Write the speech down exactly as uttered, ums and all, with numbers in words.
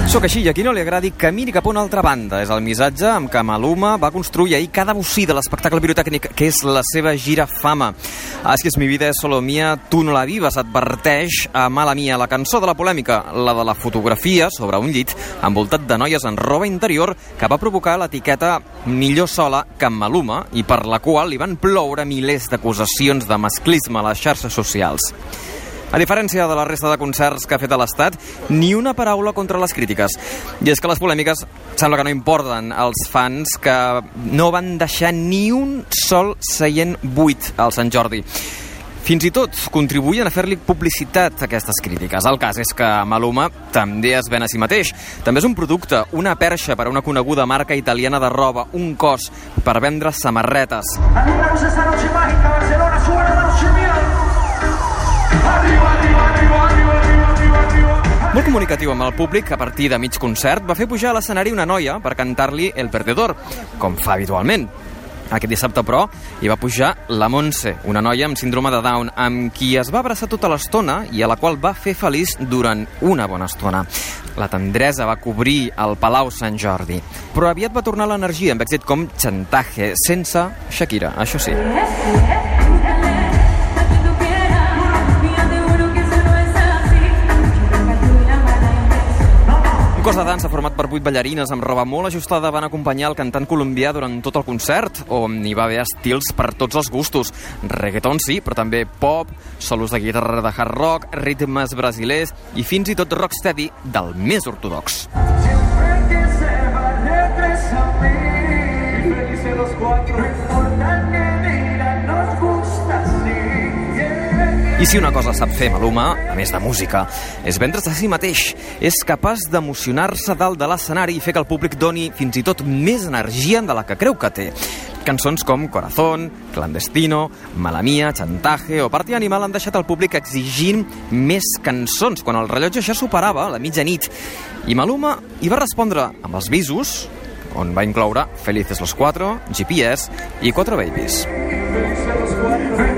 Sóc així i a qui no li agradi que miri cap a una altra banda. És el missatge amb què Maluma va construir ahir cada bocí de l'espectacle pirotècnic que és la seva gira Fama. Ah, és que és mi vida és solo mía, tu no la vives, adverteix a Mala Mía, la cançó de la polèmica, la de la fotografia sobre un llit envoltat de noies en roba interior que va provocar l'etiqueta millor sola que en Maluma i per la qual li van ploure milers d'acusacions de masclisme a les xarxes socials. A diferència de la resta de concerts que ha fet a l'Estat, ni una paraula contra les crítiques. I és que les polèmiques sembla que no importen als fans que no van deixar ni un sol seient buit al Sant Jordi. Fins i tot contribuïen a fer-li publicitat a aquestes crítiques. El cas és que Maluma també es ven a si mateix. També és un producte, una perxa per a una coneguda marca italiana de roba, un cos per vendre samarretes. Molt comunicatiu amb el públic, a partir de mig concert va fer pujar a l'escenari una noia per cantar-li El Perdedor, com fa habitualment. Aquest dissabte, però, hi va pujar la Montse, una noia amb síndrome de Down, amb qui es va abraçar tota l'estona i a la qual va fer feliç durant una bona estona. La tendresa va cobrir el Palau Sant Jordi. Però aviat va tornar l'energia amb èxit com Chantaje, sense Shakira, això sí. Un cos de dansa format per vuit ballarines amb roba molt ajustada van acompanyar el cantant colombià durant tot el concert, on hi va haver estils per tots els gustos. Reggaeton sí, però també pop, solos de guitarra de hard rock, ritmes brasilers i fins i tot rocksteady del més ortodox. I si una cosa sap fer Maluma, a més de música, és vendre's a si mateix. És capaç d'emocionar-se dalt de l'escenari i fer que el públic doni fins i tot més energia de la que creu que té. Cançons com Corazón, Clandestino, Mala Mía, Chantaje o Party Animal han deixat el públic exigint més cançons, quan el rellotge ja superava la mitjanit. I Maluma hi va respondre amb els bisos, on va incloure Felices los Cuatro, G P S i Cuatro Babies.